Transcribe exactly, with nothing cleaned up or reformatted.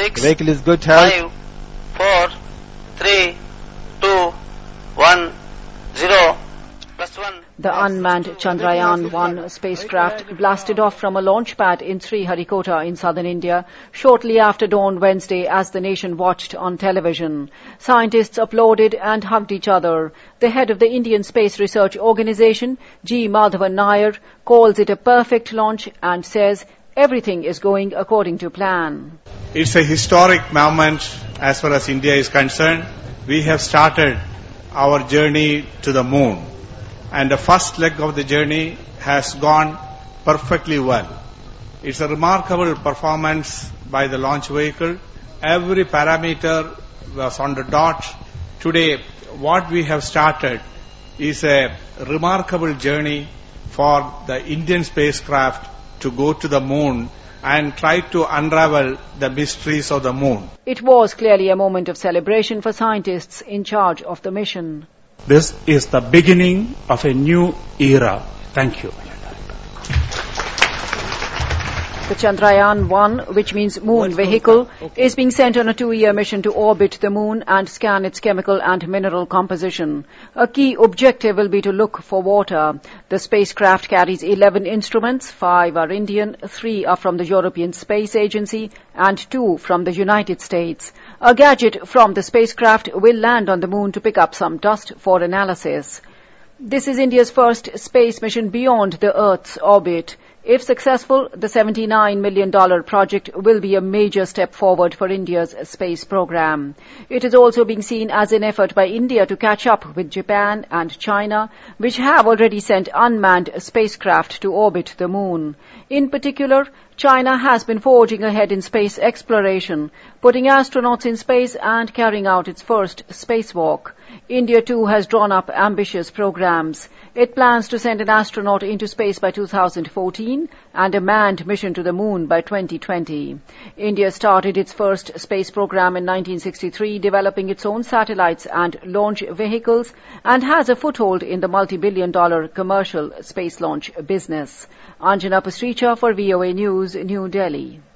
six, vehicle is good health. five, four, three, two, one, zero, plus one. The unmanned Chandrayaan one spacecraft blasted off from a launch pad in Sriharikota in southern India shortly after dawn Wednesday as the nation watched on television. Scientists applauded and hugged each other. The head of the Indian Space Research Organisation, G. Madhavan Nair, calls it a perfect launch and says everything is going according to plan. It's a historic moment as far as India is concerned. We have started our journey to the moon. And the first leg of the journey has gone perfectly well. It's a remarkable performance by the launch vehicle. Every parameter was on the dot. Today, what we have started is a remarkable journey for the Indian spacecraft to go to the moon and try to unravel the mysteries of the moon. It was clearly a moment of celebration for scientists in charge of the mission. This is the beginning of a new era. Thank you. The Chandrayaan one, which means moon vehicle, is being sent on a two-year mission to orbit the moon and scan its chemical and mineral composition. A key objective will be to look for water. The spacecraft carries eleven instruments, five are Indian, three are from the European Space Agency, and two from the United States. A gadget from the spacecraft will land on the moon to pick up some dust for analysis. This is India's first space mission beyond the Earth's orbit. If successful, the seventy-nine million dollars project will be a major step forward for India's space program. It is also being seen as an effort by India to catch up with Japan and China, which have already sent unmanned spacecraft to orbit the moon. In particular, China has been forging ahead in space exploration, putting astronauts in space and carrying out its first spacewalk. India too has drawn up ambitious programs. It plans to send an astronaut into space by two thousand fourteen and a manned mission to the moon by twenty twenty. India started its first space program in nineteen sixty-three, developing its own satellites and launch vehicles, and has a foothold in the multi-billion dollar commercial space launch business. Anjana Pasricha for V O A News, New Delhi.